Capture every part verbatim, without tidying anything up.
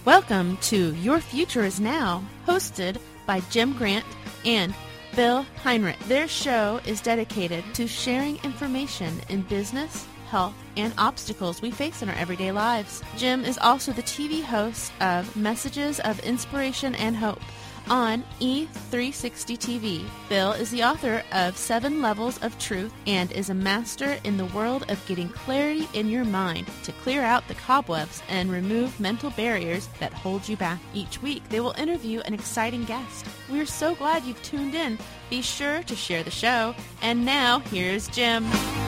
Welcome to Your Future is Now, hosted by Jim Grant and Bill Heinrich. Their show is dedicated to sharing information in business, health, and obstacles we face in our everyday lives. Jim is also the T V host of Messages of Inspiration and Hope on E three sixty T V. Bill is the author of Seven Levels of Truth and is a master in the world of getting clarity in your mind to clear out the cobwebs and remove mental barriers that hold you back. Each week, they will interview an exciting guest. We're so glad you've tuned in. Be sure to share the show. And now, here's Jim.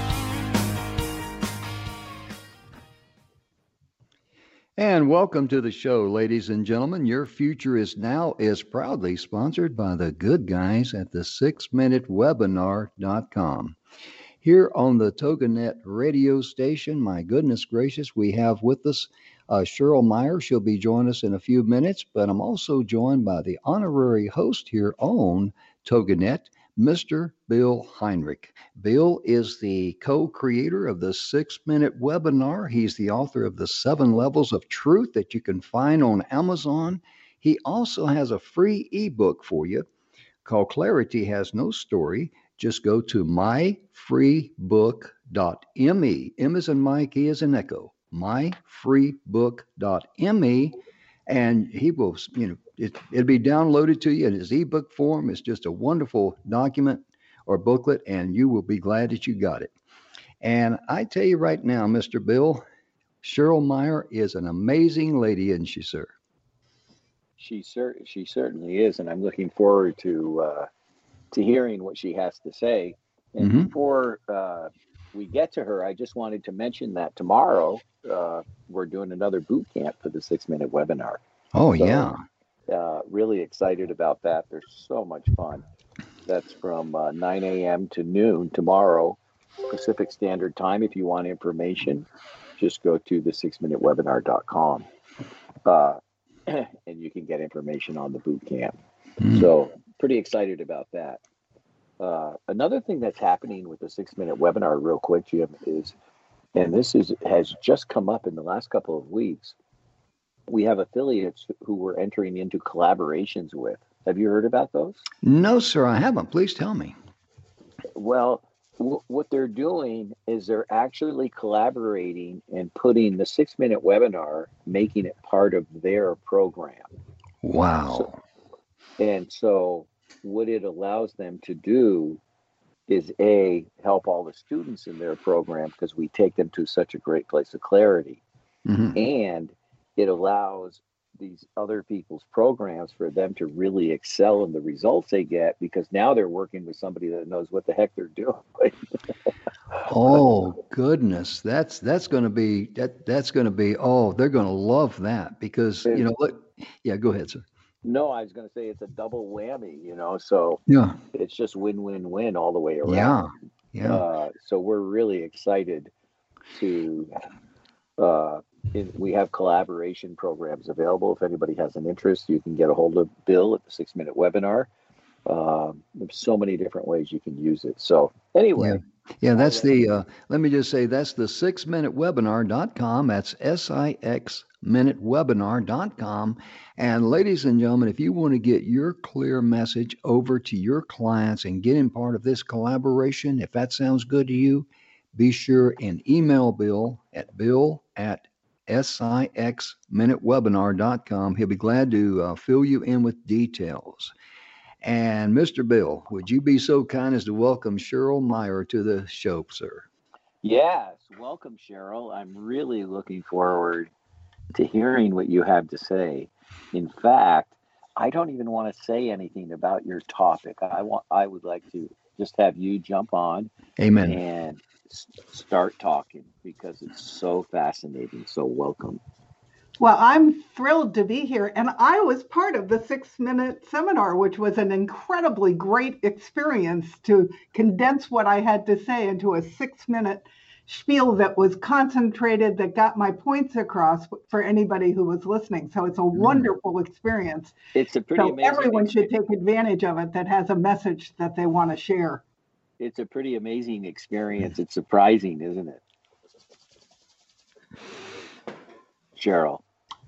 And welcome to the show, ladies and gentlemen. Your Future is Now is proudly sponsored by the good guys at the six minute webinar dot com. Here on the TogiNet radio station, my goodness gracious, we have with us uh, Cheryl Meyer. She'll be joining us in a few minutes, but I'm also joined by the honorary host here on TogiNet, Mister Bill Heinrich. Bill is the co-creator of the six minute webinar. He's the author of the Seven Levels of Truth that you can find on Amazon. He also has a free ebook for you called Clarity Has No Story. Just go to my free book dot me. M as in Mike, E as in Echo. my free book dot me. And he will, you know, it, it'll be downloaded to you in his ebook form. It's just a wonderful document or booklet, and you will be glad that you got it. And I tell you right now, Mister Bill, Cheryl Meyer is an amazing lady, isn't she, sir? She cer- she certainly is, and I'm looking forward to uh, to hearing what she has to say. And mm-hmm. before uh, we get to her, I just wanted to mention that tomorrow uh, we're doing another boot camp for the six minute webinar. Oh, so, yeah. Uh, really excited about that. They're so much fun. That's from uh, nine a.m. to noon tomorrow, Pacific Standard Time. If you want information, just go to the six minute webinar dot com uh, and you can get information on the boot camp. Mm. So pretty excited about that. Uh, another thing that's happening with the six minute webinar real quick, Jim, is, and this is has just come up in the last couple of weeks, we have affiliates who we're entering into collaborations with. Have you heard about those? No, sir, I haven't. Please tell me. Well, w- what they're doing is they're actually collaborating and putting the six minute webinar, making it part of their program. Wow. So, and so what it allows them to do is A, help all the students in their program because we take them to such a great place of clarity. Mm-hmm. And it allows these other people's programs for them to really excel in the results they get because now they're working with somebody that knows what the heck they're doing. Oh goodness, that's that's going to be that that's going to be oh they're going to love that because and, you know look yeah go ahead, sir. No, I was going to say it's a double whammy, you know, so yeah, it's just win win win all the way around. Yeah, yeah. Uh, so we're really excited to. Uh, In, we have collaboration programs available. If anybody has an interest, you can get a hold of Bill at the six minute webinar. Um, there's so many different ways you can use it. So anyway. Yeah, yeah that's the, uh, let me just say, that's the six minute webinar dot com. That's S I X minute webinar dot com. And ladies and gentlemen, if you want to get your clear message over to your clients and get in part of this collaboration, if that sounds good to you, be sure and email Bill at bill at S I X minute webinar dot com. He'll be glad to uh, fill you in with details. And Mister Bill, would you be so kind as to welcome Cheryl Meyer to the show, sir? Yes, welcome, Cheryl. I'm really looking forward to hearing what you have to say. In fact, I don't even want to say anything about your topic. I want, I would like to just have you jump on. Amen. And start talking because it's so fascinating. So welcome. Well, I'm thrilled to be here. And I was part of the six minute seminar, which was an incredibly great experience to condense what I had to say into a six minute spiel that was concentrated, that got my points across for anybody who was listening. So it's a wonderful experience. It's a pretty so amazing everyone experience. should take advantage of it that has a message that they want to share. It's a pretty amazing experience. It's surprising, isn't it? Cheryl.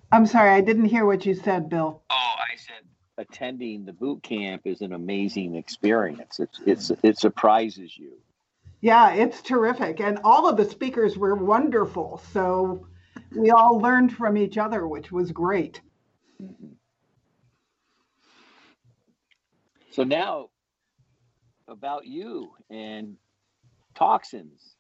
I'm sorry, I didn't hear what you said, Bill. Oh, I said attending the boot camp is an amazing experience. It's it's it surprises you. Yeah, it's terrific. And all of the speakers were wonderful. So we all learned from each other, which was great. Mm-hmm. So now about you and toxins.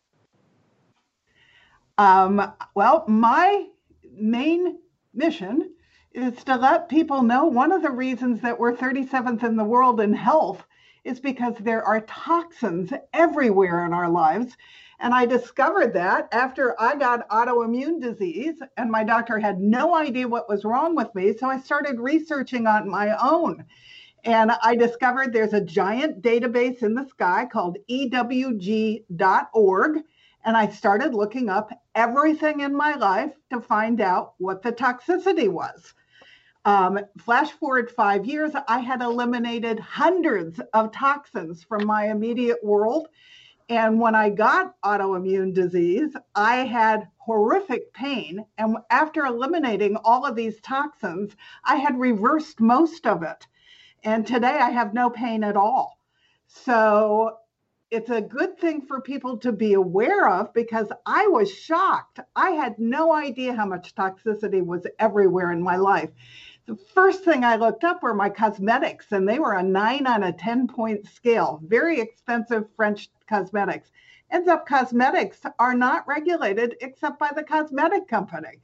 Um, well, my main mission is to let people know one of the reasons that we're thirty-seventh in the world in health is because there are toxins everywhere in our lives. And I discovered that after I got autoimmune disease, and my doctor had no idea what was wrong with me. So I started researching on my own. And I discovered there's a giant database in the sky called E W G dot org. And I started looking up everything in my life to find out what the toxicity was. Um, flash forward five years, I had eliminated hundreds of toxins from my immediate world. And when I got autoimmune disease, I had horrific pain. And after eliminating all of these toxins, I had reversed most of it. And today I have no pain at all. So it's a good thing for people to be aware of, because I was shocked. I had no idea how much toxicity was everywhere in my life. The first thing I looked up were my cosmetics, and they were a nine on a ten point scale, very expensive French cosmetics. Ends up cosmetics are not regulated except by the cosmetic company.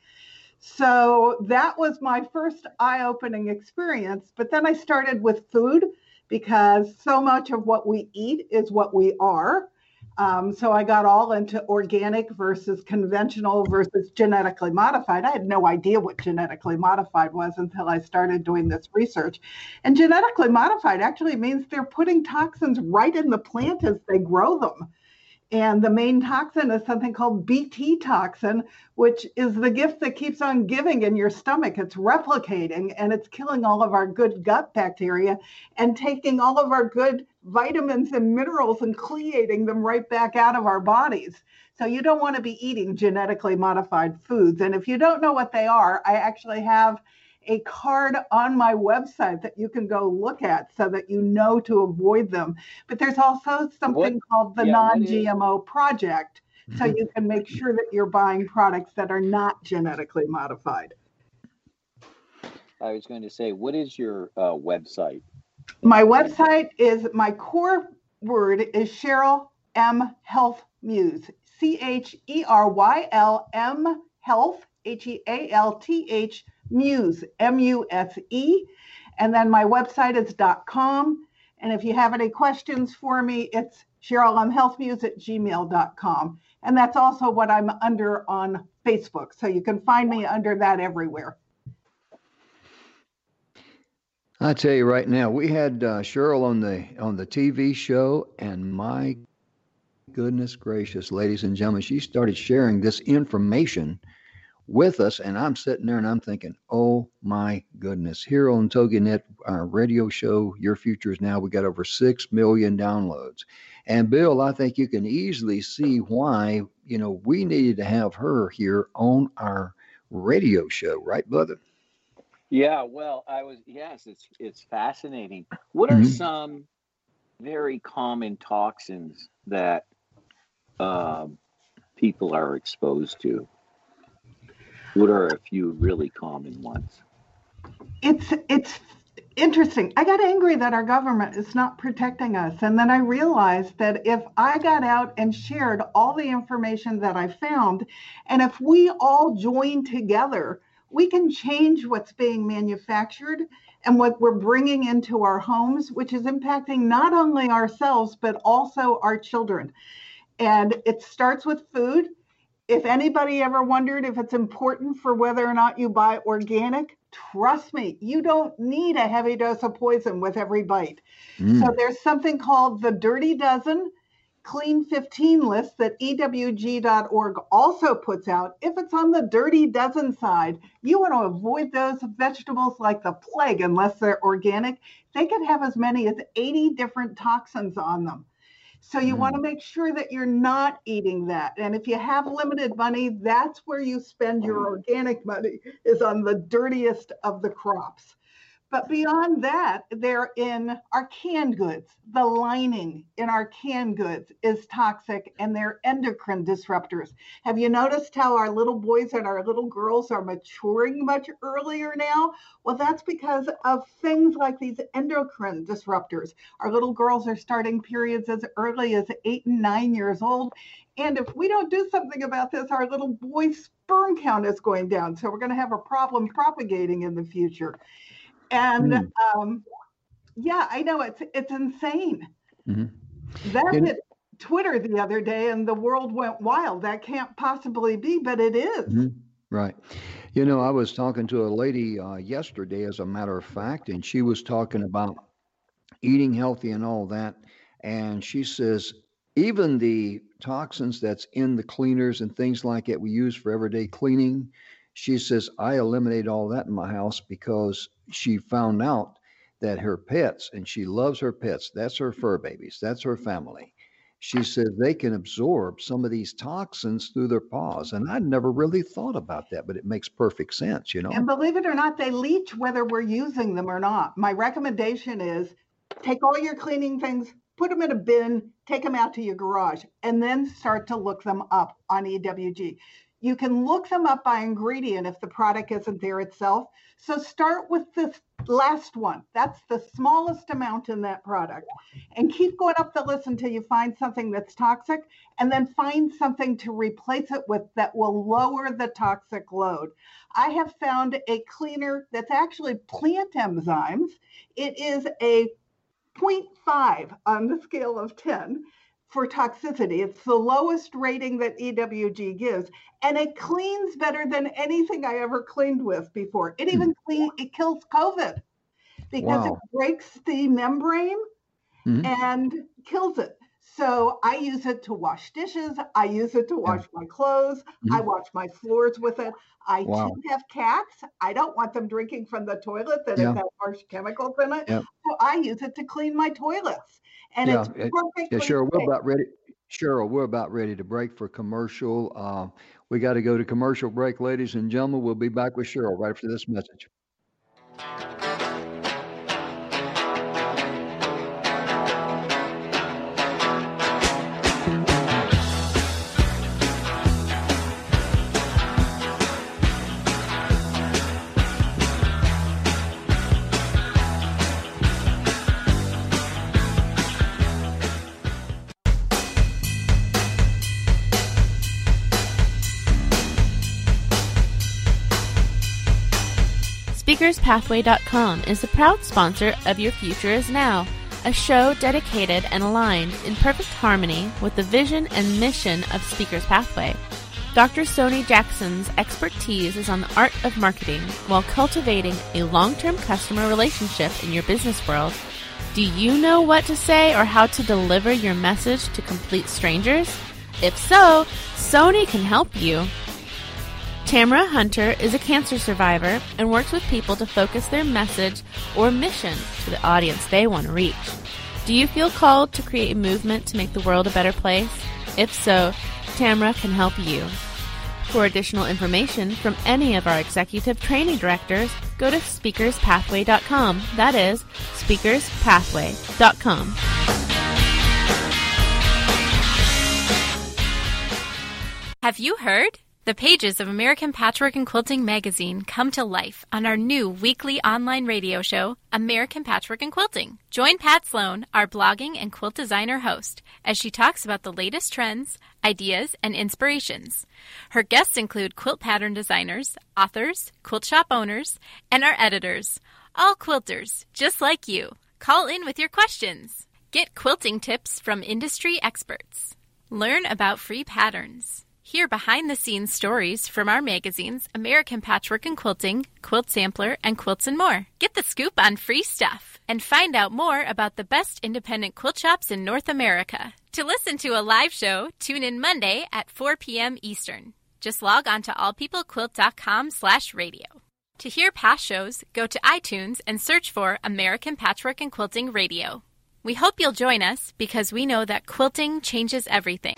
So that was my first eye-opening experience. But then I started with food, because so much of what we eat is what we are. Um, so I got all into organic versus conventional versus genetically modified. I had no idea what genetically modified was until I started doing this research. And genetically modified actually means they're putting toxins right in the plant as they grow them. And the main toxin is something called B T toxin, which is the gift that keeps on giving in your stomach. It's replicating, and it's killing all of our good gut bacteria and taking all of our good vitamins and minerals and cleating them right back out of our bodies. So you don't want to be eating genetically modified foods. And if you don't know what they are, I actually have a card on my website that you can go look at so that you know to avoid them. But there's also something what, called the yeah, non-G M O project, mm-hmm. so you can make sure that you're buying products that are not genetically modified. I was going to say, what is your uh, website? My website is, my core word is Cheryl M. Health Muse, C H E R Y L M Health, H E A L T H, Muse, M U S E. And then my website is .com. And if you have any questions for me, it's Cheryl M. Health Muse at gmail dot com. And that's also what I'm under on Facebook. So you can find me under that everywhere. I tell you right now, we had uh, Cheryl on the on the T V show, and my goodness gracious, ladies and gentlemen, she started sharing this information with us, and I'm sitting there and I'm thinking, oh my goodness, here on TogiNet, our radio show, Your Future Is Now, we got over six million downloads. And Bill, I think you can easily see why, you know, we needed to have her here on our radio show, right, brother? Yeah, well, I was, yes, it's it's fascinating. What are mm-hmm. some very common toxins that um, people are exposed to? What are a few really common ones? It's it's interesting. I got angry that our government is not protecting us. And then I realized that if I got out and shared all the information that I found, and if we all join together, we can change what's being manufactured and what we're bringing into our homes, which is impacting not only ourselves, but also our children. And it starts with food. If anybody ever wondered if it's important for whether or not you buy organic, trust me, you don't need a heavy dose of poison with every bite. Mm. So there's something called the Dirty Dozen Clean fifteen list that E W G dot org also puts out. If it's on the Dirty Dozen side, you want to avoid those vegetables like the plague unless they're organic. They can have as many as eighty different toxins on them. So you Mm. want to make sure that you're not eating that. And if you have limited money, that's where you spend your organic money, is on the dirtiest of the crops. But beyond that, they're in our canned goods. The lining in our canned goods is toxic, and they're endocrine disruptors. Have you noticed how our little boys and our little girls are maturing much earlier now? Well, that's because of things like these endocrine disruptors. Our little girls are starting periods as early as eight and nine years old. And if we don't do something about this, our little boy's sperm count is going down. So we're going to have a problem propagating in the future. And Mm. um, yeah, I know it's it's insane. Mm-hmm. That And- hit Twitter the other day, and the world went wild. That can't possibly be, but it is. Mm-hmm. Right. You know, I was talking to a lady uh, yesterday, as a matter of fact, and she was talking about eating healthy and all that. And she says, even the toxins that's in the cleaners and things like that we use for everyday cleaning, she says, I eliminate all that in my house because she found out that her pets, and she loves her pets, that's her fur babies, that's her family. She says they can absorb some of these toxins through their paws. And I'd never really thought about that, but it makes perfect sense, you know? And believe it or not, they leach whether we're using them or not. My recommendation is take all your cleaning things, put them in a bin, take them out to your garage, and then start to look them up on E W G. You can look them up by ingredient if the product isn't there itself. So start with this last one. That's the smallest amount in that product. And keep going up the list until you find something that's toxic, and then find something to replace it with that will lower the toxic load. I have found a cleaner that's actually plant enzymes. It is a zero point five on the scale of ten. For toxicity. It's the lowest rating that E W G gives, and it cleans better than anything I ever cleaned with before. It even clean, it kills COVID because Wow. it breaks the membrane Mhm. and kills it. So I use it to wash dishes. I use it to wash my clothes. Mhm. I wash my floors with it. I Wow. too have cats. I don't want them drinking from the toilet that Yeah. has harsh chemicals in it. Yeah. So I use it to clean my toilets. And Yeah, it's it- perfectly Yeah, Cheryl, we're safe. about ready. Cheryl, we're about ready to break for commercial. Uh, we got to go to commercial break, ladies and gentlemen. We'll be back with Cheryl right after this message. Speakers Pathway dot com is the proud sponsor of Your Future Is Now, a show dedicated and aligned in perfect harmony with the vision and mission of Speakers Pathway. Doctor Sony Jackson's expertise is on the art of marketing while cultivating a long-term customer relationship in your business world. Do you know what to say or how to deliver your message to complete strangers? If so, Sony can help you. Tamara Hunter is a cancer survivor and works with people to focus their message or mission to the audience they want to reach. Do you feel called to create a movement to make the world a better place? If so, Tamara can help you. For additional information from any of our executive training directors, go to Speakers Pathway dot com. That is Speakers Pathway dot com. Have you heard? The pages of American Patchwork and Quilting magazine come to life on our new weekly online radio show, American Patchwork and Quilting. Join Pat Sloan, our blogging and quilt designer host, as she talks about the latest trends, ideas, and inspirations. Her guests include quilt pattern designers, authors, quilt shop owners, and our editors, all quilters, just like you. Call in with your questions. Get quilting tips from industry experts. Learn about free patterns. Hear behind-the-scenes stories from our magazines, American Patchwork and Quilting, Quilt Sampler, and Quilts and More. Get the scoop on free stuff and find out more about the best independent quilt shops in North America. To listen to a live show, tune in Monday at four p.m. Eastern. Just log on to all people quilt dot com slash radio. To hear past shows, go to iTunes and search for American Patchwork and Quilting Radio. We hope you'll join us because we know that quilting changes everything.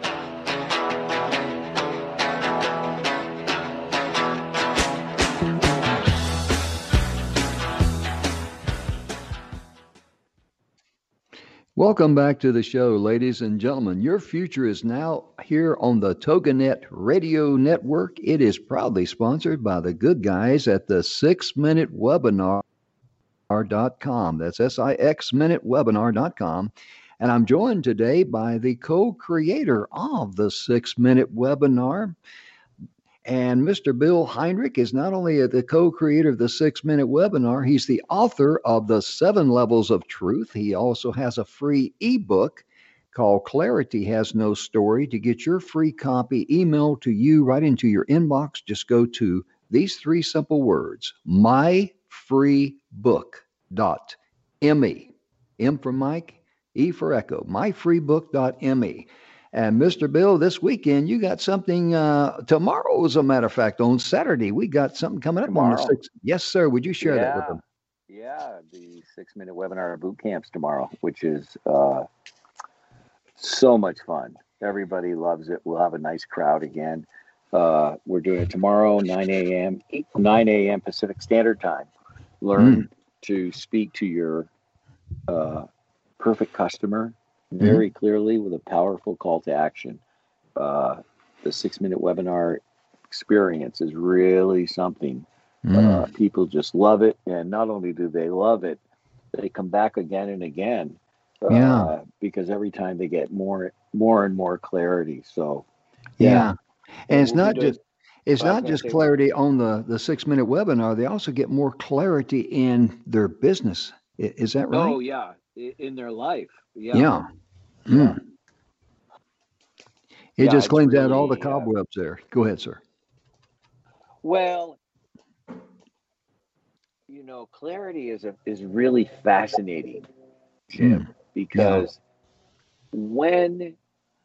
Welcome back to the show, ladies and gentlemen. Your future is now here on the TogiNet Radio Network. It is proudly sponsored by the good guys at the six minute webinar dot com. That's S I X minute webinar dot com. And I'm joined today by the co-creator of the six minute webinar. And Mister Bill Heinrich is not only the co-creator of the six minute webinar, he's the author of the Seven Levels of Truth. He also has a free ebook called Clarity Has No Story. To get your free copy emailed to you right into your inbox, just go to these three simple words, my free book dot me. M for Mike, E for Echo, my free book dot me. And Mister Bill, this weekend, you got something uh, tomorrow, as a matter of fact, on Saturday. We got something coming up Tomorrow. on the sixth. Yes, sir. Would you share yeah. that with them? Yeah, the six-minute webinar boot camps tomorrow, which is uh, so much fun. Everybody loves it. We'll have a nice crowd again. Uh, we're doing it tomorrow, nine a.m. nine a.m. Pacific Standard Time. Learn mm. to speak to your uh, perfect customer very mm-hmm. clearly with a powerful call to action. Uh, the six-minute webinar experience is really something. Mm. Uh, people just love it, and not only do they love it, they come back again and again. Uh, yeah. Because every time they get more, more and more clarity. So, yeah, yeah. and it's we'll not just it's not just clarity on the the six-minute webinar. They also get more clarity in their business. Is that right? Oh yeah, in their life. Yeah. Yeah. Mm. It yeah, just cleans really, out all the cobwebs uh, there. Go ahead, sir. Well, you know, clarity is a, is really fascinating, Jim, mm. because yeah. when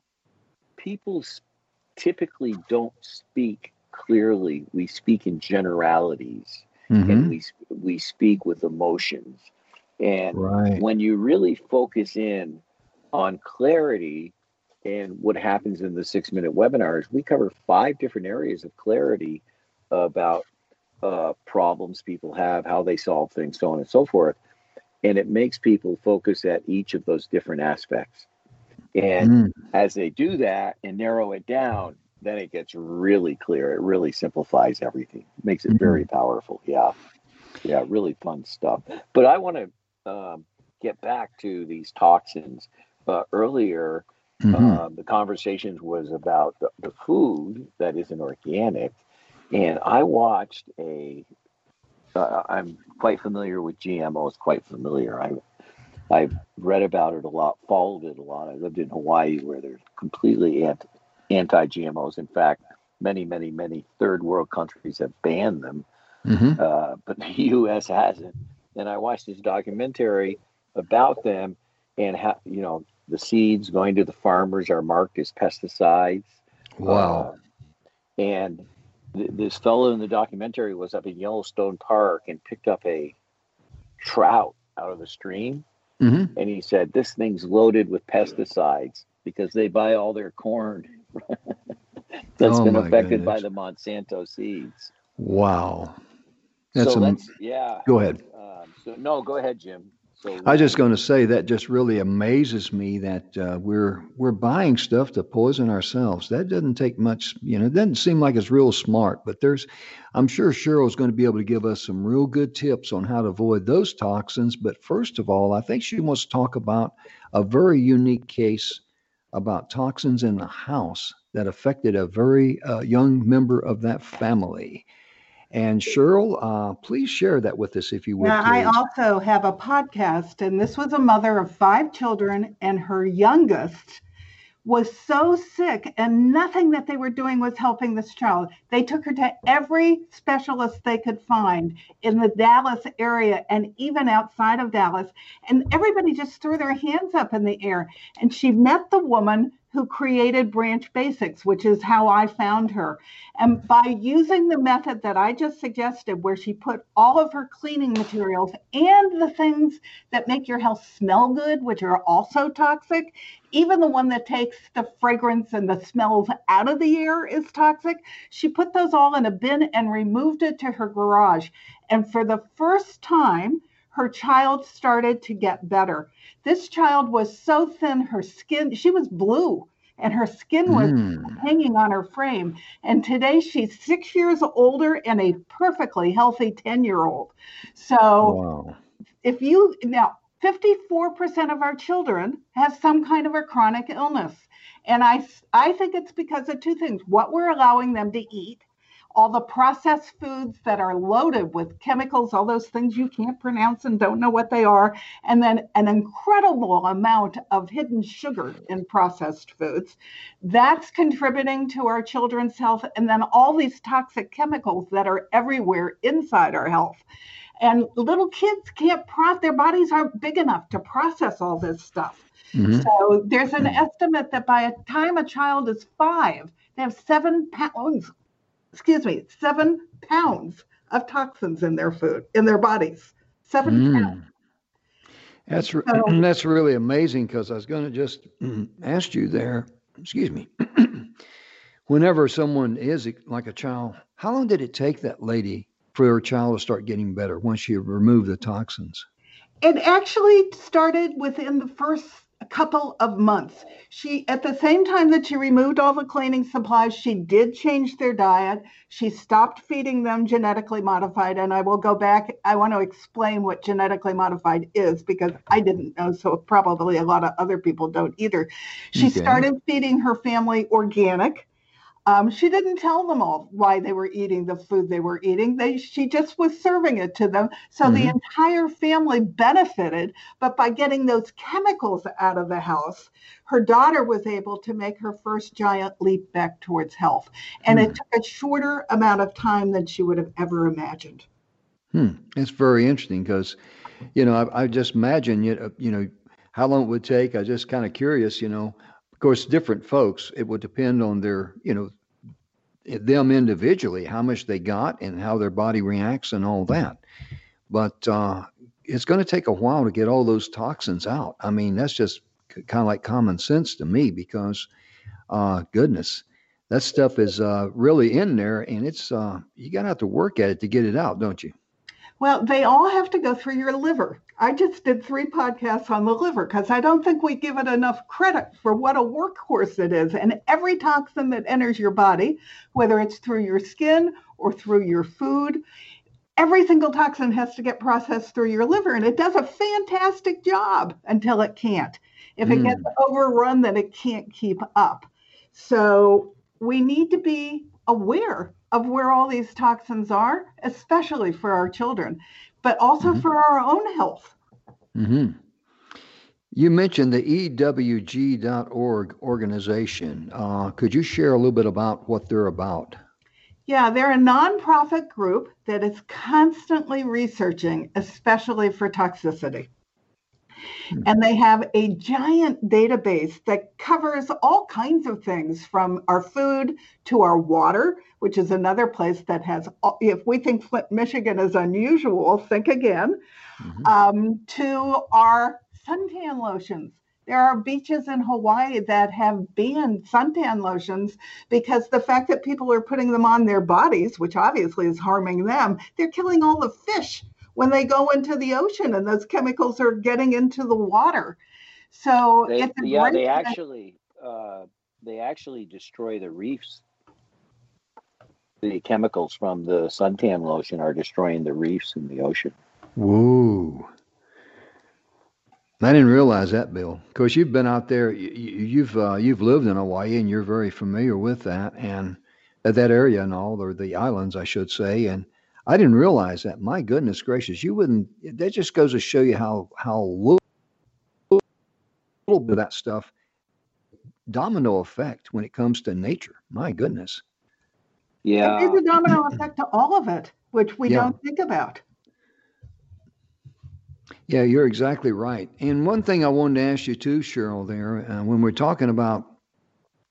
people typically don't speak clearly, we speak in generalities, mm-hmm. and we we speak with emotions. And right. when you really focus in on clarity and what happens in the six-minute webinars, we cover five different areas of clarity about uh, problems people have, how they solve things, so on and so forth. And it makes people focus at each of those different aspects. And mm. as they do that and narrow it down, then it gets really clear. It really simplifies everything. It makes it mm. very powerful. Yeah. Yeah, really fun stuff. But I want to um, get back to these toxins. Uh, earlier, mm-hmm. uh, the conversations was about the, the food that isn't organic. And I watched a, uh, I'm quite familiar with G M Os, quite familiar. I, I've read about it a lot, followed it a lot. I lived in Hawaii where they're completely anti, anti-G M Os. In fact, many, many, many third world countries have banned them, mm-hmm. uh, but the U S hasn't. And I watched this documentary about them and how, you know, the seeds going to the farmers are marked as pesticides. Wow. Uh, and th- this fellow in the documentary was up in Yellowstone Park and picked up a trout out of the stream. Mm-hmm. And he said, this thing's loaded with pesticides because they buy all their corn that's oh been affected goodness. by the Monsanto seeds. Wow. That's so a, let's, yeah. Go ahead. Um, so no, go ahead, Jim. So I was just going to say that just really amazes me that uh, we're we're buying stuff to poison ourselves. That doesn't take much, you know, it doesn't seem like it's real smart, but there's, I'm sure Cheryl's going to be able to give us some real good tips on how to avoid those toxins. But first of all, I think she wants to talk about a very unique case about toxins in the house that affected a very uh, young member of that family. And Cheryl, uh, please share that with us if you would. Yeah, please. I also have a podcast, and this was a mother of five children, and her youngest was so sick, and nothing that they were doing was helping this child. They took her to every specialist they could find in the Dallas area and even outside of Dallas, and everybody just threw their hands up in the air. And she met the woman who created Branch Basics, which is how I found her. And by using the method that I just suggested, where she put all of her cleaning materials and the things that make your house smell good, which are also toxic, even the one that takes the fragrance and the smells out of the air is toxic, she put those all in a bin and removed it to her garage. And for the first time, her child started to get better. This child was so thin, her skin, she was blue, and her skin was mm. hanging on her frame. And today she's six years older and a perfectly healthy ten-year-old. So wow. if you, now, fifty-four percent of our children have some kind of a chronic illness. And I, I think it's because of two things: what we're allowing them to eat, all the processed foods that are loaded with chemicals, all those things you can't pronounce and don't know what they are, and then an incredible amount of hidden sugar in processed foods. That's contributing to our children's health, and then all these toxic chemicals that are everywhere inside our health. And little kids can't process, their bodies aren't big enough to process all this stuff. Mm-hmm. So there's an mm-hmm. estimate that by the time a child is five, they have seven pounds excuse me, seven pounds of toxins in their food, in their bodies. Seven mm. pounds. That's re- so, that's really amazing, because I was going to just ask you there, excuse me, whenever someone is like a child, how long did it take that lady for her child to start getting better once she removed the toxins? It actually started within the first couple of months. She, at the same time that she removed all the cleaning supplies, she did change their diet. She stopped feeding them genetically modified. And I will go back. I want to explain what genetically modified is, because I didn't know. So probably a lot of other people don't either. She okay. started feeding her family organic. Um, she didn't tell them all why they were eating the food they were eating. They, she just was serving it to them. So mm-hmm. the entire family benefited. But by getting those chemicals out of the house, her daughter was able to make her first giant leap back towards health. And mm. it took a shorter amount of time than she would have ever imagined. Hmm. It's very interesting, because, you know, I, I just imagine, you know, how long it would take. I just kind of curious, you know. Of course, different folks, it would depend on their, you know, them individually, how much they got and how their body reacts and all that. But uh, it's going to take a while to get all those toxins out. I mean, that's just c- kind of like common sense to me, because, uh, goodness, that stuff is uh, really in there, and it's uh, you got to have to work at it to get it out, don't you? Well, they all have to go through your liver. I just did three podcasts on the liver, because I don't think we give it enough credit for what a workhorse it is. And every toxin that enters your body, whether it's through your skin or through your food, every single toxin has to get processed through your liver. And it does a fantastic job until it can't. If it mm. gets overrun, then it can't keep up. So we need to be aware of where all these toxins are, especially for our children, but also mm-hmm. for our own health. Mm-hmm. You mentioned the E W G dot org organization. Uh, could you share a little bit about what they're about? Yeah, they're a nonprofit group that is constantly researching, especially for toxicity. And they have a giant database that covers all kinds of things, from our food to our water, which is another place that has, if we think Flint, Michigan is unusual, think again, mm-hmm. um, to our suntan lotions. There are beaches in Hawaii that have banned suntan lotions because the fact that people are putting them on their bodies, which obviously is harming them, they're killing all the fish when they go into the ocean, and those chemicals are getting into the water. So they, it's a yeah, great they actually uh, they actually destroy the reefs. The chemicals from the suntan lotion are destroying the reefs in the ocean. Whoa! I didn't realize that, Bill. Of course, you've been out there. You, you've uh, you've lived in Hawaii, and you're very familiar with that and uh, that area and all, or the islands, I should say, and. I didn't realize that. My goodness gracious, you wouldn't. That just goes to show you how how little, little bit of that stuff domino effect when it comes to nature. My goodness. Yeah, it is a domino effect to all of it, which we yeah. don't think about. Yeah, you're exactly right. And one thing I wanted to ask you too, Cheryl, there uh, when we're talking about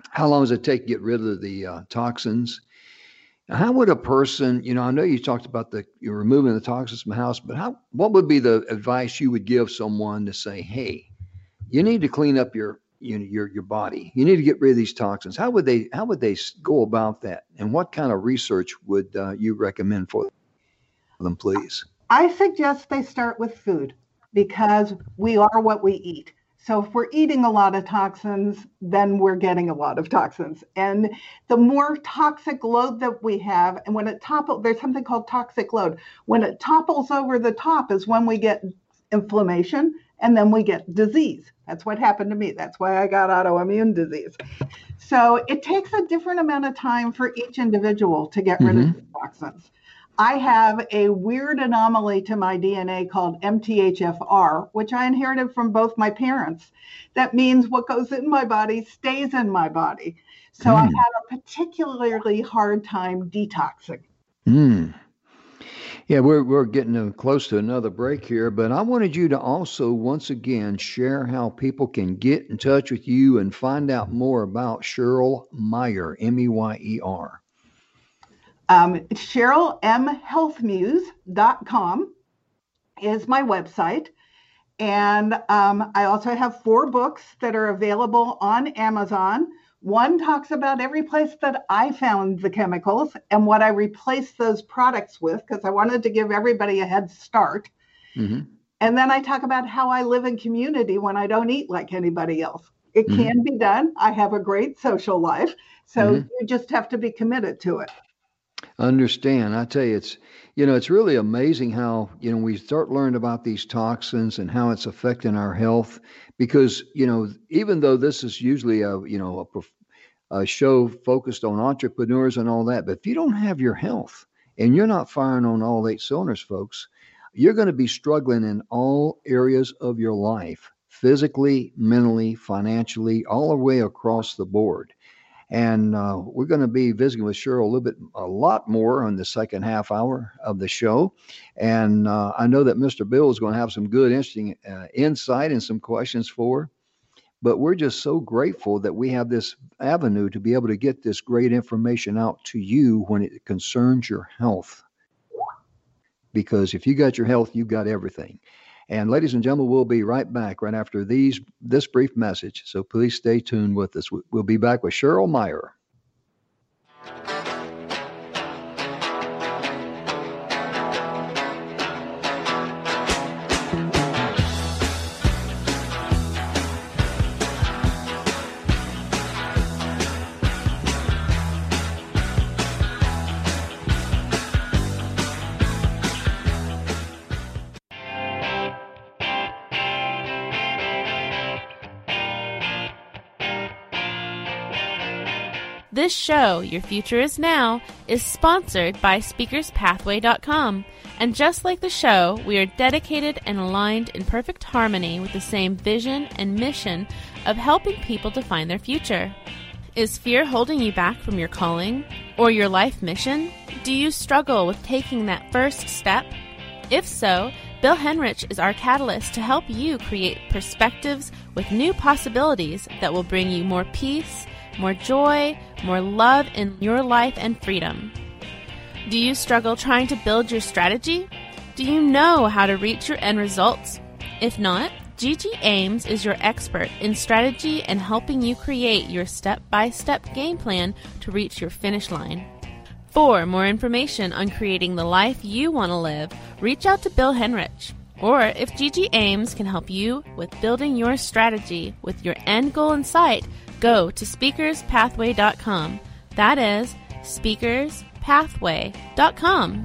how long does it take to get rid of the uh, toxins? How would a person, you know, I know you talked about the you're removing the toxins from the house, but how what would be the advice you would give someone to say, hey, you need to clean up your you know, your your body. You need to get rid of these toxins. How would they how would they go about that? And what kind of research would uh, you recommend for them, please? I suggest they start with food because we are what we eat. So if we're eating a lot of toxins, then we're getting a lot of toxins. And the more toxic load that we have, and when it topples, there's something called toxic load. When it topples over the top is when we get inflammation and then we get disease. That's what happened to me. That's why I got autoimmune disease. So it takes a different amount of time for each individual to get rid mm-hmm. of the toxins. I have a weird anomaly to my D N A called M T H F R, which I inherited from both my parents. That means what goes in my body stays in my body. So mm. I had a particularly hard time detoxing. Mm. Yeah, we're we're getting close to another break here, but I wanted you to also once again share how people can get in touch with you and find out more about Cheryl Meyer, M E Y E R. Um, Cheryl M Health Muse dot com is my website. And um, I also have four books that are available on Amazon. One talks about every place that I found the chemicals and what I replaced those products with, because I wanted to give everybody a head start. Mm-hmm. And then I talk about how I live in community when I don't eat like anybody else. It mm-hmm. can be done. I have a great social life. So mm-hmm. you just have to be committed to it. Understand. I tell you, it's, you know, it's really amazing how, you know, we start learning about these toxins and how it's affecting our health because, you know, even though this is usually a, you know, a, a show focused on entrepreneurs and all that, but if you don't have your health and you're not firing on all eight cylinders, folks, you're going to be struggling in all areas of your life, physically, mentally, financially, all the way across the board. And uh, we're going to be visiting with Cheryl a little bit, a lot more on the second half hour of the show. And uh, I know that Mister Bill is going to have some good, interesting uh, insight and some questions for her. But we're just so grateful that we have this avenue to be able to get this great information out to you when it concerns your health. Because if you got your health, you got everything. And ladies and gentlemen, we'll be right back right after these this brief message. So please stay tuned with us. We'll be back with Cheryl Meyer. This show, Your Future Is Now, is sponsored by Speakers Pathway dot com. And just like the show, we are dedicated and aligned in perfect harmony with the same vision and mission of helping people to find their future. Is fear holding you back from your calling or your life mission? Do you struggle with taking that first step? If so, Bill Henrich is our catalyst to help you create perspectives with new possibilities that will bring you more peace, more joy, more love in your life and freedom. Do you struggle trying to build your strategy? Do you know how to reach your end results? If not, Gigi Ames is your expert in strategy and helping you create your step-by-step game plan to reach your finish line. For more information on creating the life you want to live, reach out to Bill Henrich. Or if Gigi Ames can help you with building your strategy with your end goal in sight, go to Speakers Pathway dot com. That is Speakers Pathway dot com.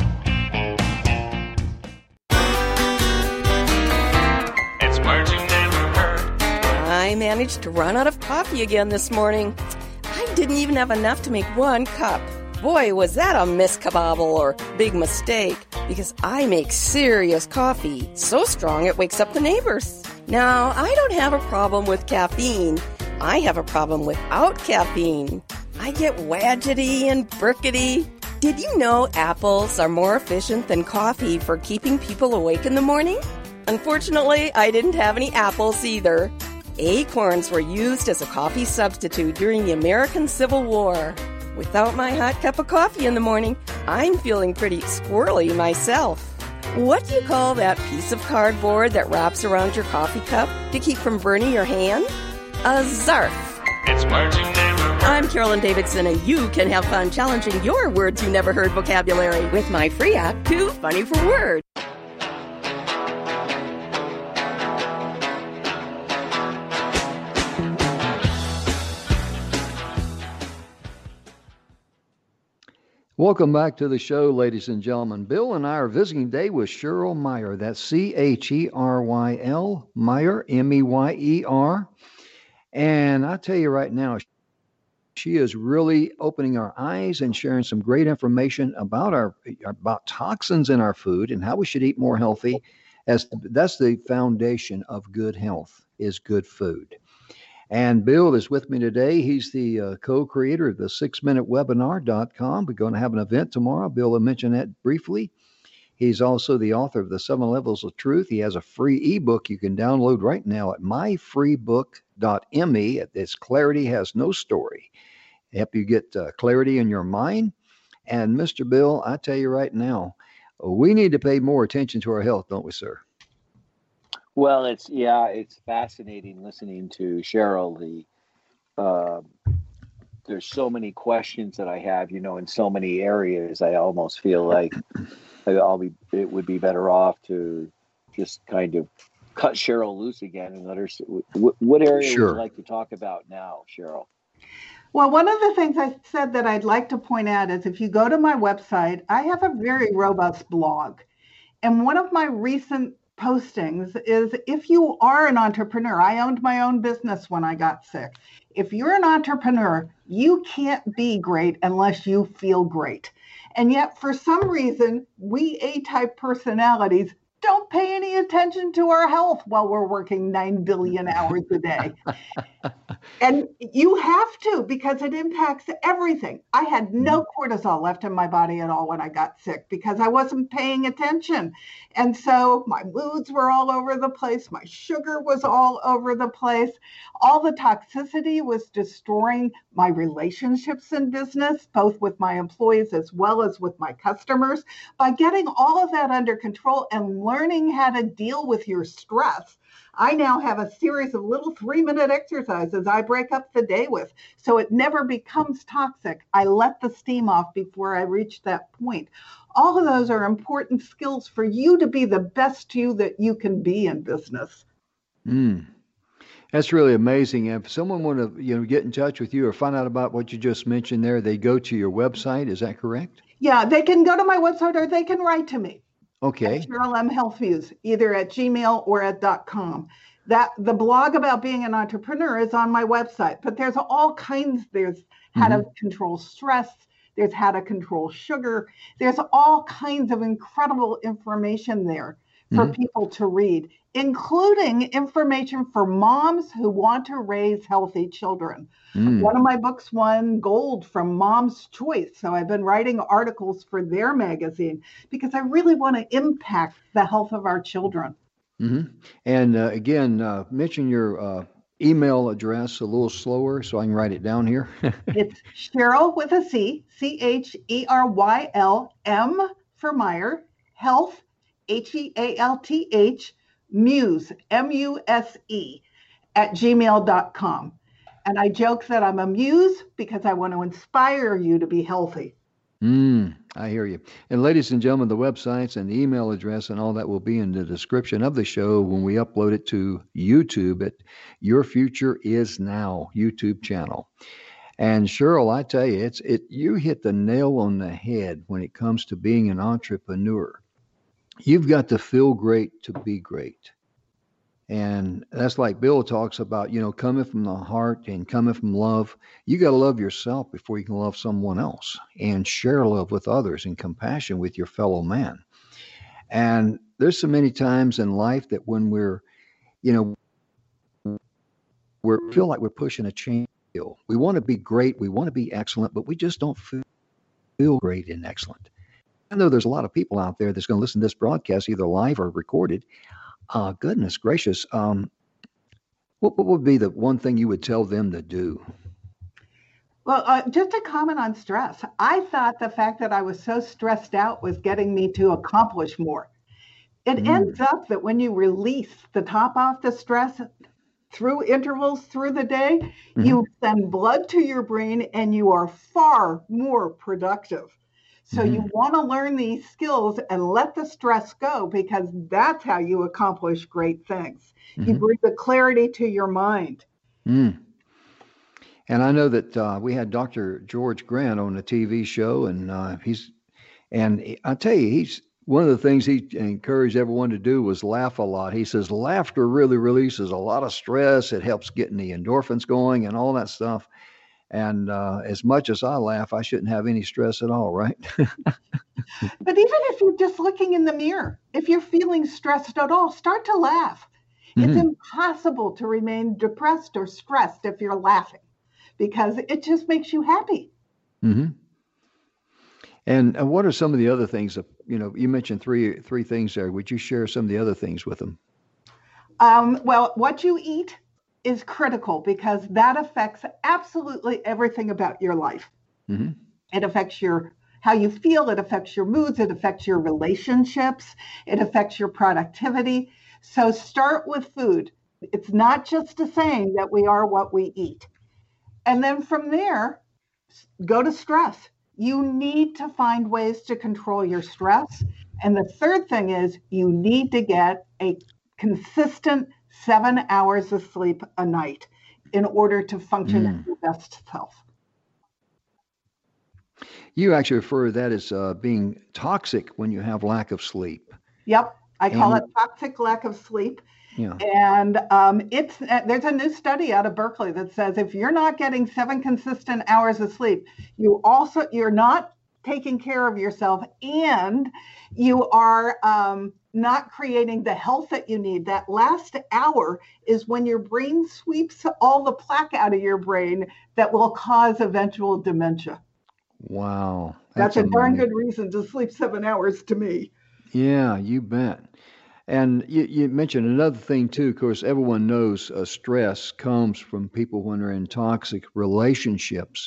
It's words you never heard. I managed to run out of coffee again this morning. I didn't even have enough to make one cup. Boy, was that a miskabobble or big mistake, because I make serious coffee, so strong it wakes up the neighbors. Now, I don't have a problem with caffeine. I have a problem without caffeine. I get wadgety and burkety. Did you know apples are more efficient than coffee for keeping people awake in the morning? Unfortunately, I didn't have any apples either. Acorns were used as a coffee substitute during the American Civil War. Without my hot cup of coffee in the morning, I'm feeling pretty squirrely myself. What do you call that piece of cardboard that wraps around your coffee cup to keep from burning your hand? A zarf. It's words you never heard. I'm Carolyn Davidson, and you can have fun challenging your words you never heard vocabulary with my free app, Too Funny for Words. Welcome back to the show, ladies and gentlemen. Bill and I are visiting today with Cheryl Meyer. That's C H E R Y L, Meyer, M E Y E R. And I tell you right now, she is really opening our eyes and sharing some great information about our about toxins in our food and how we should eat more healthy. As that's the foundation of good health, is good food. And Bill is with me today. He's the uh, co-creator of the six minute webinar dot com. We're going to have an event tomorrow. Bill will mention that briefly. He's also the author of the Seven Levels of Truth. He has a free ebook you can download right now at my free book dot m e. It's Clarity Has No Story. Help you get uh, clarity in your mind. And Mister Bill, I tell you right now, we need to pay more attention to our health, don't we, sir? Well, it's yeah, it's fascinating listening to Cheryl. The uh, there's so many questions that I have, you know, in so many areas. I almost feel like I'll be. It would be better off to just kind of cut Cheryl loose again and let her. What, what area Sure. would you like to talk about now, Cheryl? Well, one of the things I said that I'd like to point out is if you go to my website, I have a very robust blog. And one of my recent postings is if you are an entrepreneur, I owned my own business when I got sick. If you're an entrepreneur, you can't be great unless you feel great. And yet, for some reason, we A-type personalities don't pay any attention to our health while we're working nine billion hours a day. And you have to, because it impacts everything. I had no cortisol left in my body at all when I got sick because I wasn't paying attention. And so my moods were all over the place. My sugar was all over the place. All the toxicity was destroying my relationships in business, both with my employees as well as with my customers. By getting all of that under control and learning how to deal with your stress, I now have a series of little three-minute exercises I break up the day with, so it never becomes toxic. I let the steam off before I reach that point. All of those are important skills for you to be the best you that you can be in business. Mm. That's really amazing. If someone want to, you know, get in touch with you or find out about what you just mentioned there, they go to your website. Is that correct? Yeah, they can go to my website or they can write to me. Okay. At Cheryl M. Health Views, either at Gmail or at .com. That the blog about being an entrepreneur is on my website, but there's all kinds. There's how mm-hmm. to control stress. There's how to control sugar. There's all kinds of incredible information there for mm-hmm. people to read, including information for moms who want to raise healthy children. Mm. One of my books won gold from Mom's Choice. So I've been writing articles for their magazine because I really want to impact the health of our children. Mm-hmm. And uh, again, uh, mention your uh, email address a little slower so I can write it down here. It's Cheryl with a C, C H E R Y L, M for Meyer, Health, H E A L T H, Muse, M U S E, at gmail dot com. And I joke that I'm a muse because I want to inspire you to be healthy. Mm, I hear you. And ladies and gentlemen, the websites and the email address and all that will be in the description of the show when we upload it to YouTube at Your Future Is Now YouTube channel. And Cheryl, I tell you, it's it. You hit the nail on the head when it comes to being an entrepreneur. You've got to feel great to be great. And that's like Bill talks about, you know, coming from the heart and coming from love. You got to love yourself before you can love someone else and share love with others and compassion with your fellow man. And there's so many times in life that when we're, you know, we feel like we're pushing a chain wheel. We want to be great. We want to be excellent, but we just don't feel, feel great and excellent. I know there's a lot of people out there that's going to listen to this broadcast, either live or recorded. Uh, goodness gracious. Um, What, what would be the one thing you would tell them to do? Well, uh, just to comment on stress, I thought the fact that I was so stressed out was getting me to accomplish more. It Mm. ends up that when you release the top off the stress through intervals through the day, Mhm. you send blood to your brain and you are far more productive. So you Mhm. want to learn these skills and let the stress go, because that's how you accomplish great things. You Mhm. bring the clarity to your mind. Mm. And I know that uh, we had Doctor George Grant on the T V show, and uh, he's and he- I tell you, he's one of the things he encouraged everyone to do was laugh a lot. He says laughter really releases a lot of stress. It helps getting the endorphins going and all that stuff. And uh, as much as I laugh, I shouldn't have any stress at all, right? But even if you're just looking in the mirror, if you're feeling stressed at all, start to laugh. It's Mhm. impossible to remain depressed or stressed if you're laughing, because it just makes you happy. Mhm. And uh, what are some of the other things that, you know, you mentioned three three things there. Would you share some of the other things with them? Um, well, what you eat is critical because that affects absolutely everything about your life. Mhm. It affects your how you feel, it affects your moods, it affects your relationships, it affects your productivity. So start with food. It's not just a saying that we are what we eat. And then from there, go to stress. You need to find ways to control your stress. And the third thing is you need to get a consistent seven hours of sleep a night in order to function at Mm. your best self. You actually refer to that as uh, being toxic when you have lack of sleep. Yep, I call it And toxic lack of sleep. yeah. And um, it's uh, there's a new study out of Berkeley that says if you're not getting seven consistent hours of sleep, you also you're not taking care of yourself, and you are um, not creating the health that you need. That last hour is when your brain sweeps all the plaque out of your brain that will cause eventual dementia. Wow. That's That's a darn amazing. good reason to sleep seven hours to me. Yeah, you bet. And you, you mentioned another thing too. Of course, everyone knows uh, stress comes from people when they're in toxic relationships.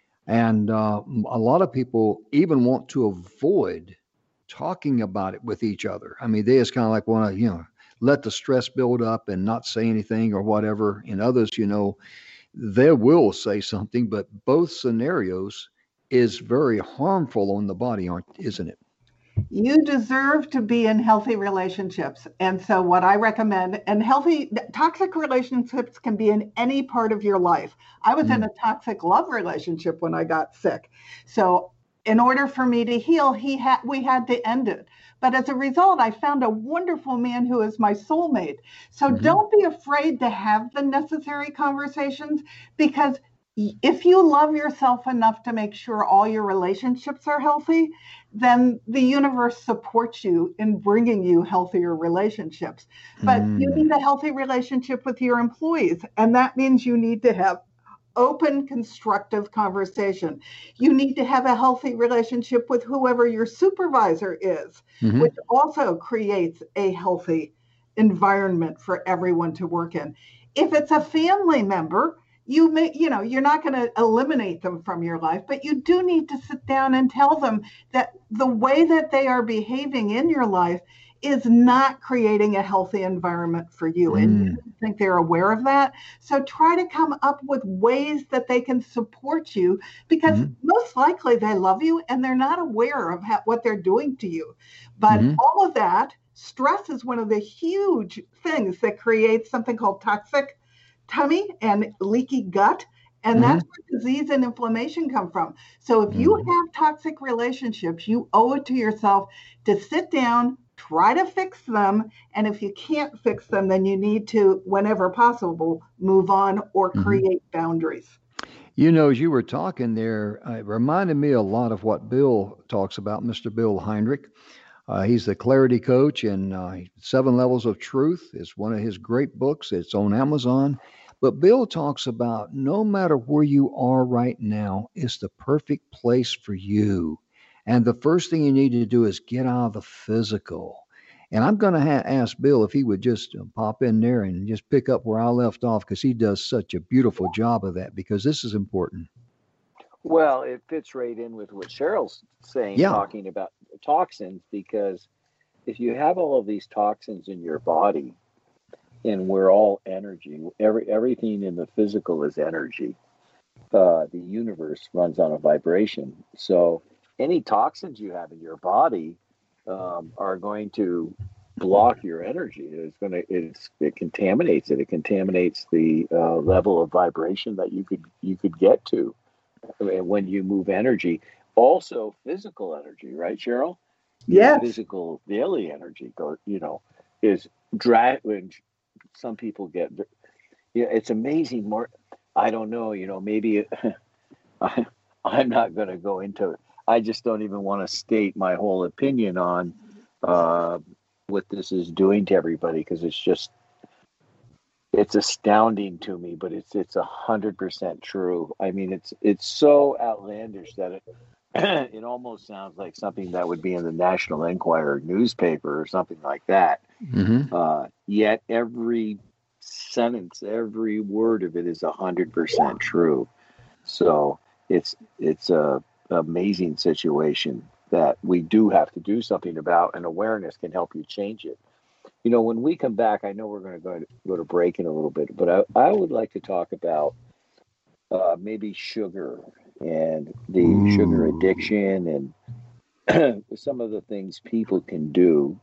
And uh, m- a lot of people even want to avoid talking about it with each other. I mean, they just kind of like want to, you know, let the stress build up and not say anything or whatever. And others, you know, they will say something, but both scenarios is very harmful on the body, aren't, isn't it? You deserve to be in healthy relationships. And so, what I recommend, and healthy, toxic relationships can be in any part of your life. I was in Mm. a toxic love relationship when I got sick. So, in order for me to heal, he had we had to end it. But as a result, I found a wonderful man who is my soulmate. So Mhm. don't be afraid to have the necessary conversations, because if you love yourself enough to make sure all your relationships are healthy, then the universe supports you in bringing you healthier relationships. But you Mm. need a healthy relationship with your employees, and that means you need to have open, constructive conversation. You need to have a healthy relationship with whoever your supervisor is, Mhm. which also creates a healthy environment for everyone to work in. If it's a family member, you may, you know, you're not going to eliminate them from your life, but you do need to sit down and tell them that the way that they are behaving in your life is not creating a healthy environment for you. And you Mm. think they're aware of that. So try to come up with ways that they can support you, because Mhm. most likely they love you and they're not aware of ha- what they're doing to you. But Mhm. all of that, stress is one of the huge things that creates something called toxic tummy and leaky gut. And that's Mhm. where disease and inflammation come from. So if you Mhm. have toxic relationships, you owe it to yourself to sit down, try to fix them. And if you can't fix them, then you need to, whenever possible, move on or Mhm. create boundaries. You know, as you were talking there, uh, it reminded me a lot of what Bill talks about, Mister Bill Heinrich. Uh, he's the clarity coach, and uh, Seven Levels of Truth is one of his great books. It's on Amazon. But Bill talks about no matter where you are right now, it's the perfect place for you. And the first thing you need to do is get out of the physical. And I'm going to ha- ask Bill if he would just uh, pop in there and just pick up where I left off, because he does such a beautiful job of that, because this is important. Well, it fits right in with what Cheryl's saying, Yeah. talking about toxins, because if you have all of these toxins in your body, and we're all energy, every everything in the physical is energy. Uh, the universe runs on a vibration. So any toxins you have in your body um, are going to block your energy. It's going to it's it contaminates it. It contaminates the uh, level of vibration that you could you could get to when you move energy. Also, physical energy, right, Cheryl? Yes. Physical daily energy, go you know, is dry. When some people get, yeah, it's amazing. More, I don't know. You know, maybe it, I, I'm not going to go into it. I just don't even want to state my whole opinion on uh, what this is doing to everybody, because it's just, it's astounding to me. But it's it's a hundred percent true. I mean, it's it's so outlandish that it it almost sounds like something that would be in the National Enquirer newspaper or something like that. Mm-hmm. Uh, yet every sentence, every word of it is a hundred percent true. So it's it's a amazing situation that we do have to do something about, and awareness can help you change it. You know, when we come back, I know we're going to go to, go to break in a little bit, but I, I would like to talk about uh, maybe sugar and the Ooh. sugar addiction and some of the things people can do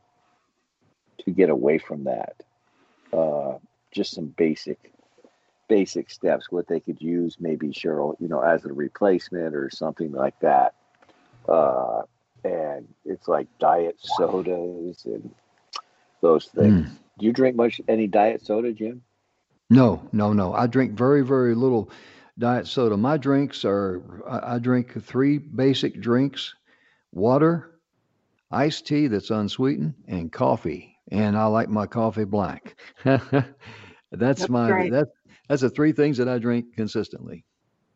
to get away from that. Uh, just some basic basic steps, what they could use, maybe, Cheryl, you know, as a replacement or something like that. Uh, and it's like diet sodas and those things. Mm. Do you drink much, any diet soda, Jim? No, no, no. I drink very, very little diet soda. My drinks are, I, I drink three basic drinks: water, iced tea that's unsweetened, and coffee. And I like my coffee black. that's, That's my, great. that, that's the three things that I drink consistently.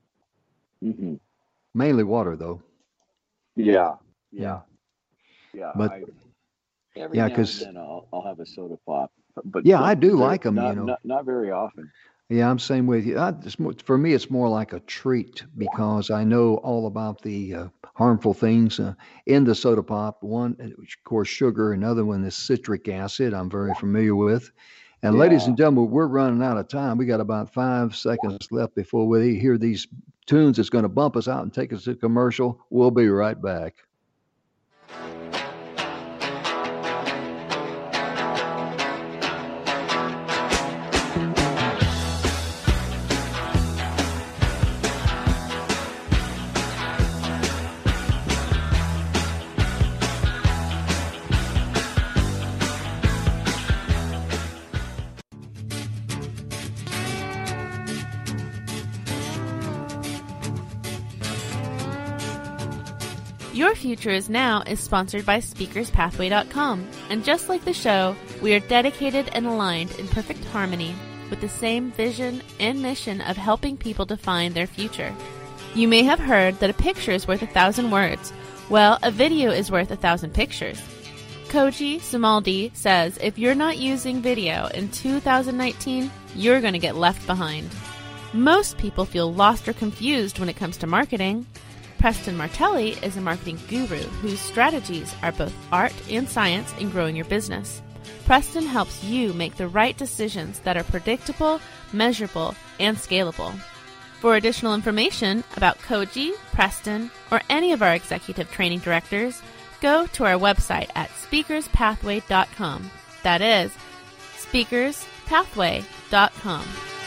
Mm-hmm. Mainly water, though. Yeah, yeah, yeah. But I, every yeah, now and 'cause- then I'll, I'll have a soda pop. But Yeah, I do very- like 'em, Not, you know. not, not very often. Yeah, I'm same with you. I, it's more, for me, it's more like a treat, because I know all about the uh, harmful things uh, in the soda pop. One, uh, which, of course, sugar. Another one is citric acid. I'm very familiar with. And ladies Yeah. and gentlemen, we're running out of time. We got about five seconds left before we hear these tunes that's going to bump us out and take us to commercial. We'll be right back. Your Future Is Now is sponsored by Speakers Pathway dot com, and just like the show, we are dedicated and aligned in perfect harmony with the same vision and mission of helping people define their future. You may have heard that a picture is worth a thousand words. Well, a video is worth a thousand pictures. Koji Sumaldi says if you're not using video in two thousand nineteen, you're going to get left behind. Most people feel lost or confused when it comes to marketing. Preston Martelli is a marketing guru whose strategies are both art and science in growing your business. Preston helps you make the right decisions that are predictable, measurable, and scalable. For additional information about Koji, Preston, or any of our executive training directors, go to our website at speakers pathway dot com. That is speakers pathway dot com.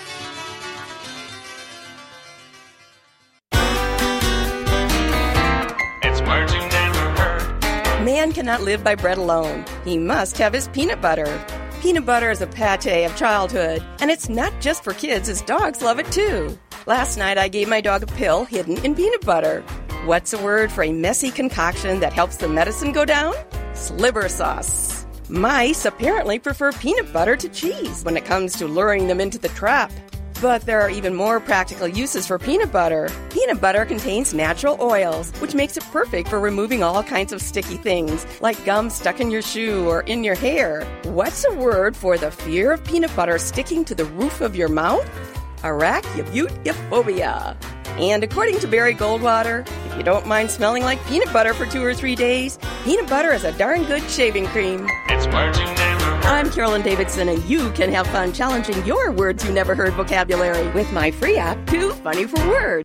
It's words you never heard. Man cannot live by bread alone. He must have his peanut butter. Peanut butter is a pate of childhood, and it's not just for kids, as dogs love it too. Last night I gave my dog a pill hidden in peanut butter. What's a word for a messy concoction that helps the medicine go down? Sliver sauce. Mice apparently prefer peanut butter to cheese when it comes to luring them into the trap. But there are even more practical uses for peanut butter. Peanut butter contains natural oils, which makes it perfect for removing all kinds of sticky things, like gum stuck in your shoe or in your hair. What's a word for the fear of peanut butter sticking to the roof of your mouth? Arachnophobia. And according to Barry Goldwater, if you don't mind smelling like peanut butter for two or three days, peanut butter is a darn good shaving cream. It's words you never heard. I'm Carolyn Davidson, and you can have fun challenging your words you never heard vocabulary with my free app, Too Funny for Words.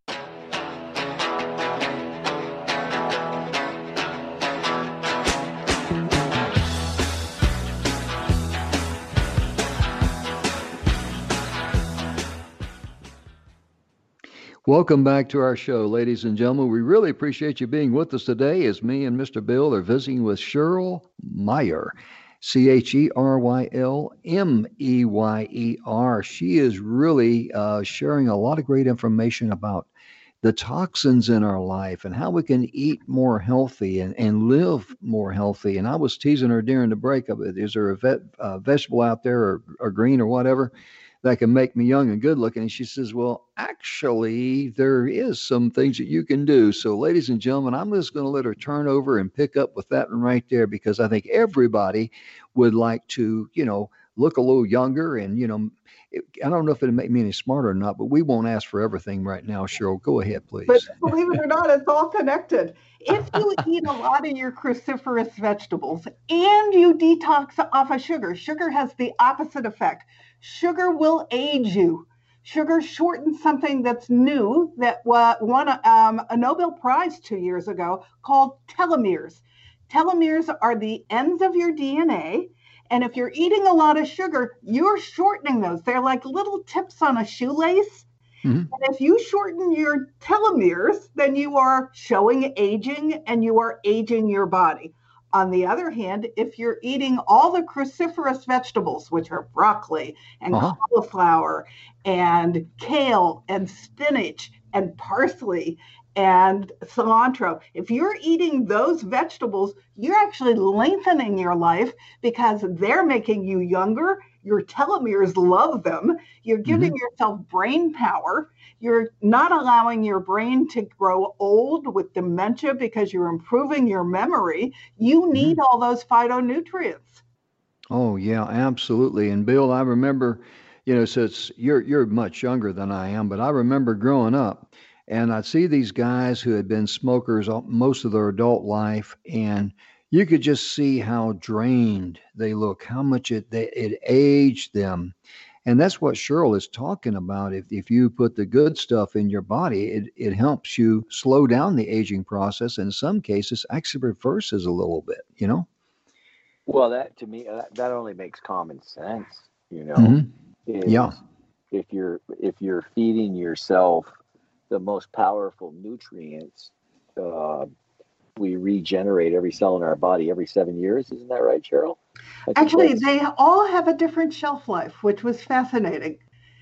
Welcome back to our show, ladies and gentlemen. We really appreciate you being with us today as me and Mister Bill are visiting with Cheryl Meyer, C H E R Y L M E Y E R. She is really uh, sharing a lot of great information about the toxins in our life and how we can eat more healthy and, and live more healthy. And I was teasing her during the break of it. Is there a vet, uh, vegetable out there or, or green or whatever that can make me young and good looking? And she says, well, actually, there is some things that you can do. So, ladies and gentlemen, I'm just going to let her turn over and pick up with that one right there, because I think everybody would like to, you know, look a little younger. And, you know, it, I don't know if it'll make me any smarter or not, but we won't ask for everything right now. Cheryl, go ahead, please. But believe it or not, it's all connected. If you eat a lot of your cruciferous vegetables and you detox off of sugar, sugar has the opposite effect. Sugar will age you. Sugar shortens something that's new that uh, won a, um, a Nobel Prize two years ago called telomeres. Telomeres are the ends of your D N A. And if you're eating a lot of sugar, you're shortening those. They're like little tips on a shoelace. Mm-hmm. And if you shorten your telomeres, then you are showing aging and you are aging your body. On the other hand, if you're eating all the cruciferous vegetables, which are broccoli and uh-huh. cauliflower and kale and spinach and parsley and cilantro, if you're eating those vegetables, you're actually lengthening your life because they're making you younger. Your telomeres love them. You're giving mm-hmm. yourself brain power. You're not allowing your brain to grow old with dementia because you're improving your memory. You need mm-hmm. all those phytonutrients. Oh, yeah, absolutely. And Bill, I remember, you know, since you're you're much younger than I am, but I remember growing up and I'd see these guys who had been smokers most of their adult life, and you could just see how drained they look, how much it they, it aged them. And that's what Cheryl is talking about. If if you put the good stuff in your body, it, it helps you slow down the aging process. In some cases, actually reverses a little bit, you know? Well, that to me, that, that only makes common sense, you know? Mm-hmm. Yeah. If you're, if you're feeding yourself the most powerful nutrients, uh, we regenerate every cell in our body every seven years. Isn't that right, Cheryl? Actually, they all have a different shelf life, which was fascinating.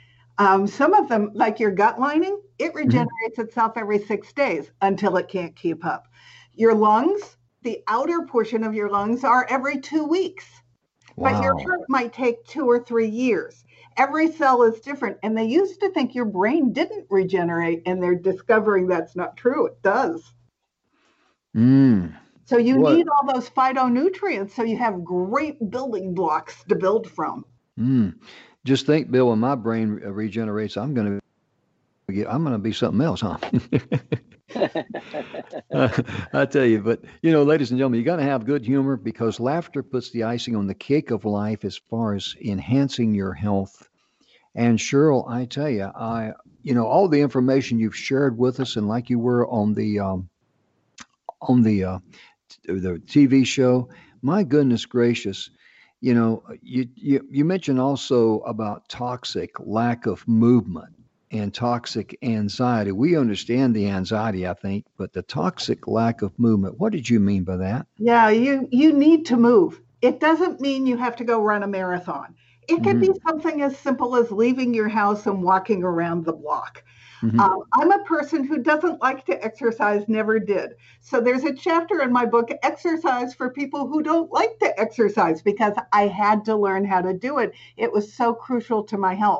Um, some of them, like your gut lining, it regenerates mm-hmm. itself every six days until it can't keep up. Your lungs, the outer portion of your lungs are every two weeks. Wow. But your heart might take two or three years. Every cell is different. And they used to think your brain didn't regenerate, and they're discovering that's not true. It does. Mm. So you what? need all those phytonutrients so you have great building blocks to build from. Mm. Just think, Bill, when my brain regenerates, I'm going to get, I'm going to be something else, huh? uh, I tell you, but you know, ladies and gentlemen, you got to have good humor, because laughter puts the icing on the cake of life as far as enhancing your health. And Cheryl, I tell you, I, you know, all the information you've shared with us, and like you were on the, um, on the, uh, the T V show, my goodness gracious, you know, you, you, you mentioned also about toxic lack of movement and toxic anxiety. We understand the anxiety, I think, but the toxic lack of movement, what did you mean by that? Yeah, you, you need to move. It doesn't mean you have to go run a marathon. It can mm-hmm. be something as simple as leaving your house and walking around the block. Mm-hmm. Um, I'm a person who doesn't like to exercise, never did. So there's a chapter in my book, Exercise for People Who Don't Like to Exercise, because I had to learn how to do it. It was so crucial to my health.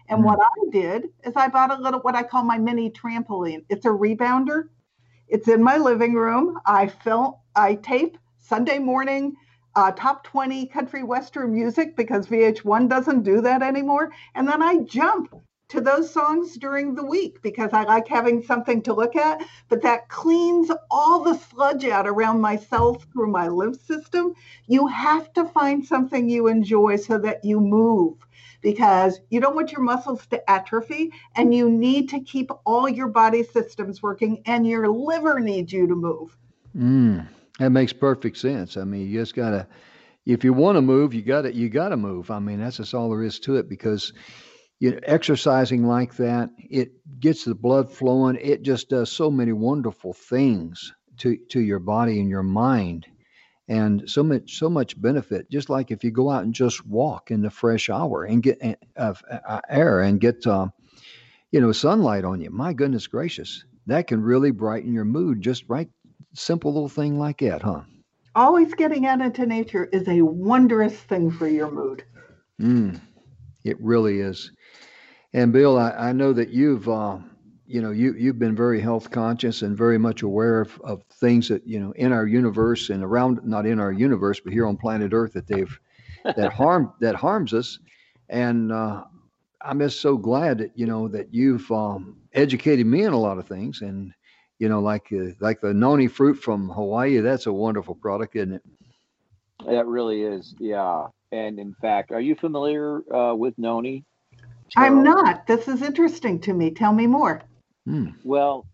And mm. what I did is I bought a little, what I call my mini trampoline. It's a rebounder. It's in my living room. I film, I tape Sunday morning uh, top twenty country western music because V H one doesn't do that anymore. And then I jump to those songs during the week because I like having something to look at, but that cleans all the sludge out around my cells through my lymph system. You have to find something you enjoy so that you move, because you don't want your muscles to atrophy, and you need to keep all your body systems working, and your liver needs you to move. Mm, that makes perfect sense. I mean, you just gotta, if you want to move, you gotta, you gotta move. I mean, that's just all there is to it, because you know, exercising like that, it gets the blood flowing. It just does so many wonderful things to, to your body and your mind, and so much, so much benefit. Just like if you go out and just walk in the fresh hour and get uh, uh, air and get, uh, you know, sunlight on you. My goodness gracious, that can really brighten your mood. Just right, simple little thing like that, huh? Always getting out into nature is a wondrous thing for your mood. Mm, it really is. And Bill, I, I know that you've, uh, you know, you, you've been very health conscious and very much aware of, of things that, you know, in our universe and around, not in our universe, but here on planet Earth, that they've, that harm, that harms us. And uh, I'm just so glad that, you know, that you've um, educated me in a lot of things. And, you know, like, uh, like the noni fruit from Hawaii, that's a wonderful product, isn't it? That really is. Yeah. And in fact, are you familiar uh, with noni? I'm not. This is interesting to me. Tell me more. Hmm. Well,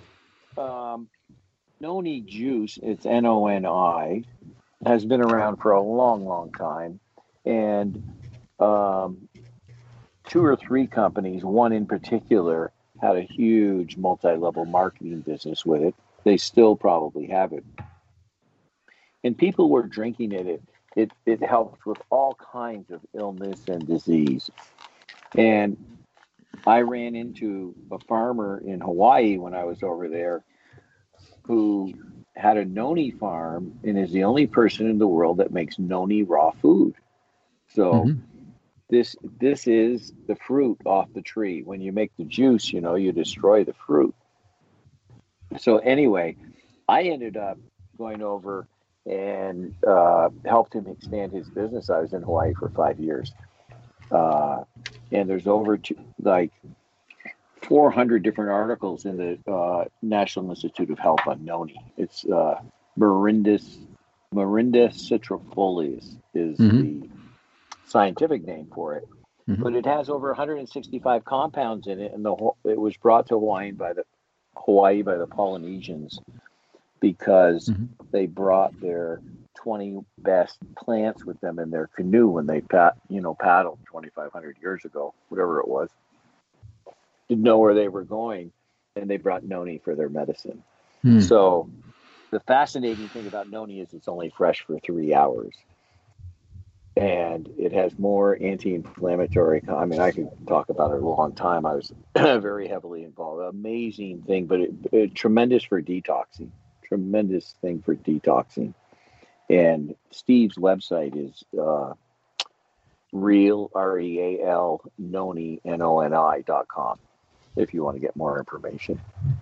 um, noni juice, it's N O N I, has been around for a long, long time. And um, two or three companies, one in particular, had a huge multi-level marketing business with it. They still probably have it. And people were drinking it. It, it, it helped with all kinds of illness and disease. And I ran into a farmer in Hawaii when I was over there who had a noni farm and is the only person in the world that makes noni raw food. So mm-hmm. this this is the fruit off the tree. When you make the juice, you know, you destroy the fruit. So anyway, I ended up going over and uh, helped him expand his business. I was in Hawaii for five years. Uh, and there's over to, like four hundred different articles in the uh, National Institute of Health on noni. It's uh, Morinda Morinda citrifolius is mm-hmm. the scientific name for it. Mm-hmm. But it has over one hundred sixty-five compounds in it, and the it was brought to Hawaii by the Hawaii by the Polynesians because mm-hmm. they brought their twenty best plants with them in their canoe when they pat, you know, paddled twenty-five hundred years ago, whatever it was. Didn't know where they were going, and they brought noni for their medicine. Hmm. So the fascinating thing about noni is it's only fresh for three hours. And it has more anti-inflammatory. I mean, I could talk about it a long time. I was very heavily involved. Amazing thing, but it, it, tremendous for detoxing. Tremendous thing for detoxing. And Steve's website is uh, real, R E A L, noni, N O N I dot com, if you want to get more information.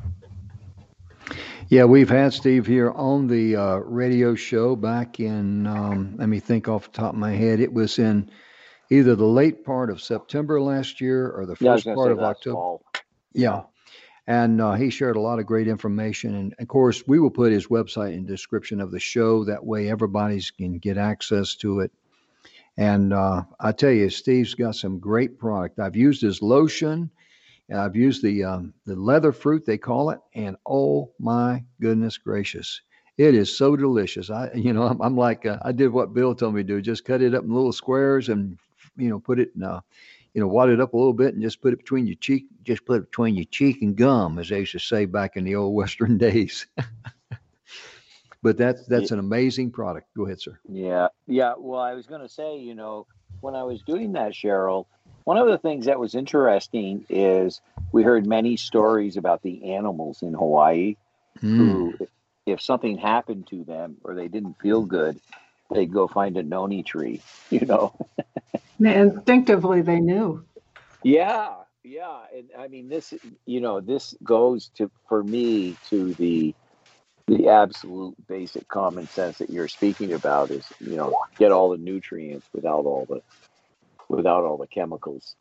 Yeah, we've had Steve here on the uh, radio show back in, um, let me think off the top of my head, it was in either the late part of September last year or the first yeah, part of October. Fall. Yeah. And uh, he shared a lot of great information. And of course, we will put his website in the description of the show. That way everybody can get access to it. And uh, I tell you, Steve's got some great product. I've used his lotion. And I've used the um, the leather fruit, they call it. And oh, my goodness gracious. It is so delicious. I, you know, I'm, I'm like, uh, I did what Bill told me to do. Just cut it up in little squares and, you know, put it in a, you know, wad it up a little bit and just put it between your cheek, just put it between your cheek and gum, as they used to say back in the old Western days. But that's, that's an amazing product. Go ahead, sir. Yeah. Yeah. Well, I was going to say, you know, when I was doing that, Cheryl, one of the things that was interesting is we heard many stories about the animals in Hawaii mm. who, if something happened to them or they didn't feel good, they'd go find a noni tree, you know. Instinctively, they knew. Yeah, yeah. And I mean, this, you know, this goes to, for me, to the, the absolute basic common sense that you're speaking about is, you know, get all the nutrients without all the, without all the chemicals.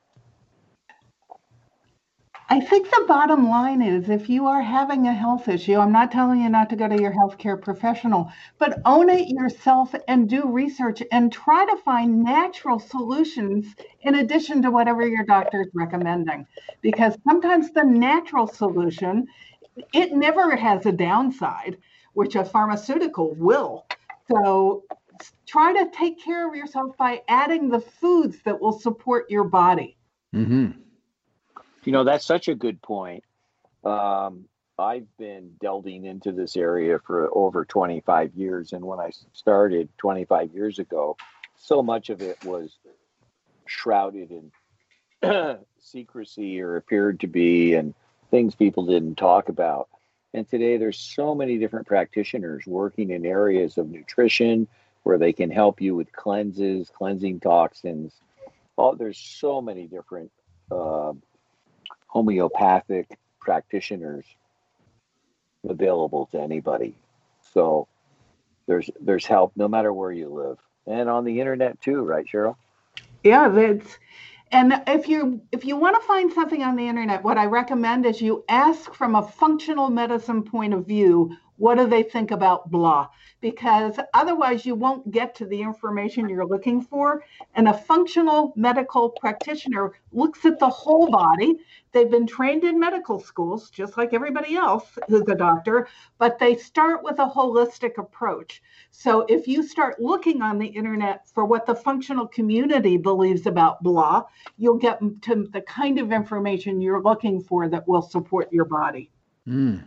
I think the bottom line is if you are having a health issue, I'm not telling you not to go to your healthcare professional, but own it yourself and do research and try to find natural solutions in addition to whatever your doctor is recommending. Because sometimes the natural solution, it never has a downside, which a pharmaceutical will. So try to take care of yourself by adding the foods that will support your body. Mm-hmm. You know, that's such a good point. Um, I've been delving into this area for over twenty-five years. And when I started twenty-five years ago, so much of it was shrouded in secrecy, or appeared to be, and things people didn't talk about. And today there's so many different practitioners working in areas of nutrition where they can help you with cleanses, cleansing toxins. Oh, there's so many different uh, homeopathic practitioners available to anybody. So there's there's help no matter where you live, and on the internet too, right, Cheryl? Yeah, that's, and if you if you want to find something on the internet, what I recommend is you ask from a functional medicine point of view, what do they think about blah? Because otherwise you won't get to the information you're looking for. And a functional medical practitioner looks at the whole body. They've been trained in medical schools, just like everybody else who's a doctor, but they start with a holistic approach. So if you start looking on the internet for what the functional community believes about blah, you'll get to the kind of information you're looking for that will support your body. Mm.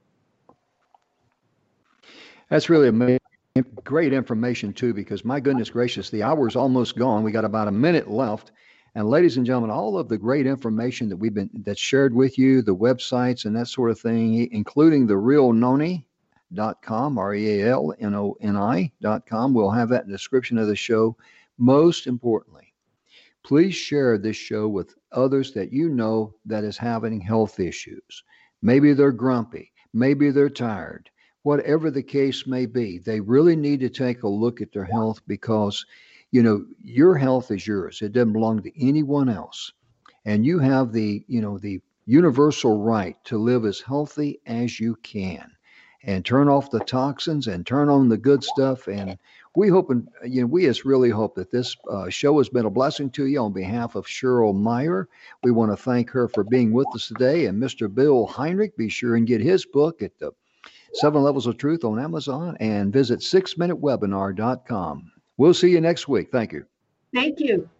That's really amazing. Great information, too, because my goodness gracious, the hour's almost gone. We got about a minute left. And ladies and gentlemen, all of the great information that we've been that's shared with you, the websites and that sort of thing, including the real noni dot com, R E A L N O N I dot com. We'll have that in the description of the show. Most importantly, please share this show with others that you know that is having health issues. Maybe they're grumpy. Maybe they're tired. Whatever the case may be, they really need to take a look at their health, because, you know, your health is yours. It doesn't belong to anyone else. And you have the, you know, the universal right to live as healthy as you can and turn off the toxins and turn on the good stuff. And we hope, and you know, we just really hope that this uh, show has been a blessing to you. On behalf of Cheryl Meyer, we want to thank her for being with us today. And Mister Bill Heinrich, be sure and get his book at the Seven Levels of Truth on Amazon, and visit six minute webinar dot com. We'll see you next week. Thank you. Thank you.